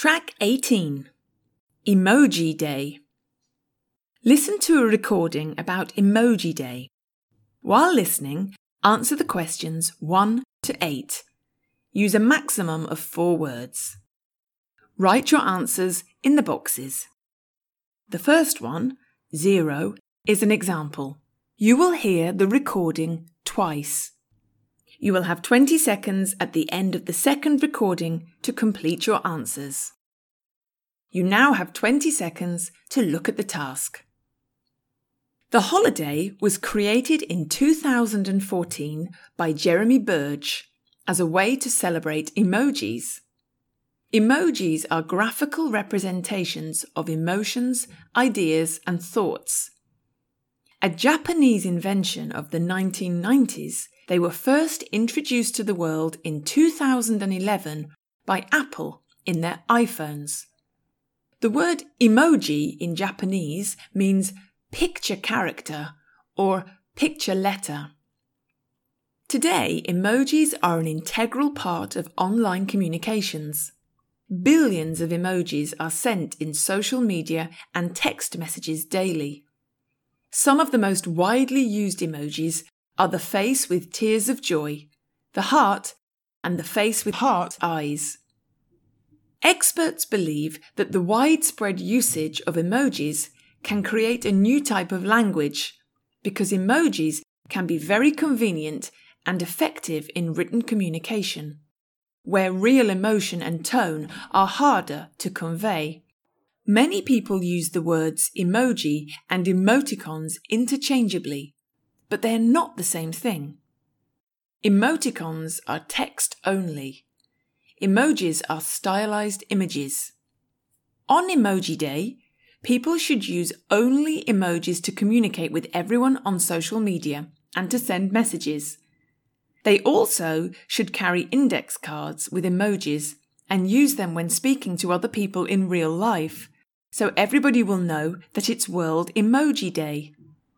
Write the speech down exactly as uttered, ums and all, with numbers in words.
Track eighteen. Emoji Day. Listen to a recording about Emoji Day. While listening, answer the questions one to eight. Use a maximum of four words. Write your answers in the boxes. The first one, zero, is an example. You will hear the recording twice. You will have twenty seconds at the end of the second recording to complete your answers. You now have twenty seconds to look at the task. The holiday was created in two thousand fourteen by Jeremy Burge as a way to celebrate emojis. Emojis are graphical representations of emotions, ideas, and thoughts. A Japanese invention of the nineteen nineties, they were first introduced to the world in two thousand eleven by Apple in their iPhones. The word emoji in Japanese means picture character or picture letter. Today, emojis are an integral part of online communications. Billions of emojis are sent in social media and text messages daily. Some of the most widely used emojis are the face with tears of joy, the heart, and the face with heart eyes. Experts believe that the widespread usage of emojis can create a new type of language because emojis can be very convenient and effective in written communication, where real emotion and tone are harder to convey. Many people use the words emoji and emoticons interchangeably, but they are not the same thing. Emoticons are text only. Emojis are stylized images. On Emoji Day, people should use only emojis to communicate with everyone on social media and to send messages. They also should carry index cards with emojis and use them when speaking to other people in real life, so everybody will know that it's World Emoji Day.